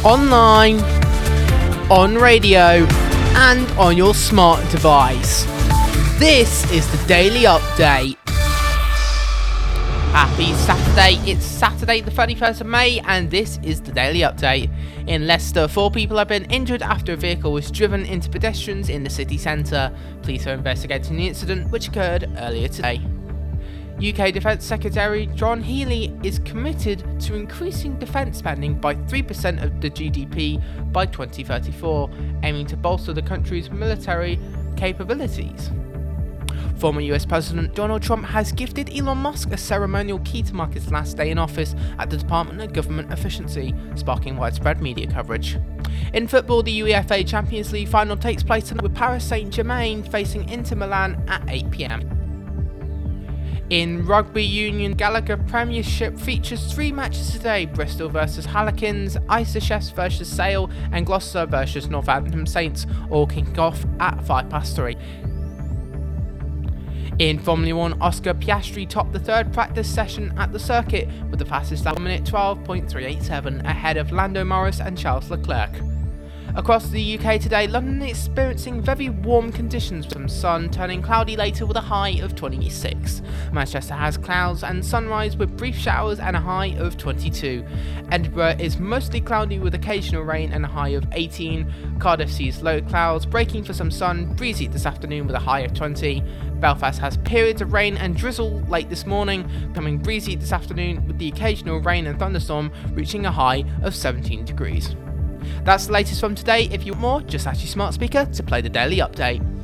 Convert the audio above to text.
online, on radio, and on your smart device. This is the Daily Update. Happy Saturday, it's Saturday the 31st of May and this is the Daily Update. In Leicester, 4 people have been injured after a vehicle was driven into pedestrians in the city centre. Police are investigating the incident, which occurred earlier today. UK Defence Secretary John Healey is committed to increasing defence spending by 3% of the GDP by 2034, aiming to bolster the country's military capabilities. Former US President Donald Trump has gifted Elon Musk a ceremonial key to mark his last day in office at the Department of Government Efficiency, sparking widespread media coverage. In football, the UEFA Champions League final takes place tonight with Paris Saint-Germain facing Inter Milan at 8 p.m. In Rugby Union, Gallagher Premiership features 3 matches today: Bristol vs Harlequins, Isleworth vs Sale, and Gloucester vs Northampton Saints, all kicking off at 3:05. In Formula 1, Oscar Piastri topped the 3rd practice session at the circuit with the fastest lap 1:12.387 ahead of Lando Norris and Charles Leclerc. Across the UK today, London is experiencing very warm conditions with some sun turning cloudy later with a high of 26. Manchester has clouds and sunrise with brief showers and a high of 22. Edinburgh is mostly cloudy with occasional rain and a high of 18. Cardiff sees low clouds, breaking for some sun, breezy this afternoon with a high of 20. Belfast has periods of rain and drizzle late this morning, becoming breezy this afternoon with the occasional rain and thunderstorm reaching a high of 17 degrees. That's the latest from today. If you want more, just ask your smart speaker to play the Daily Update.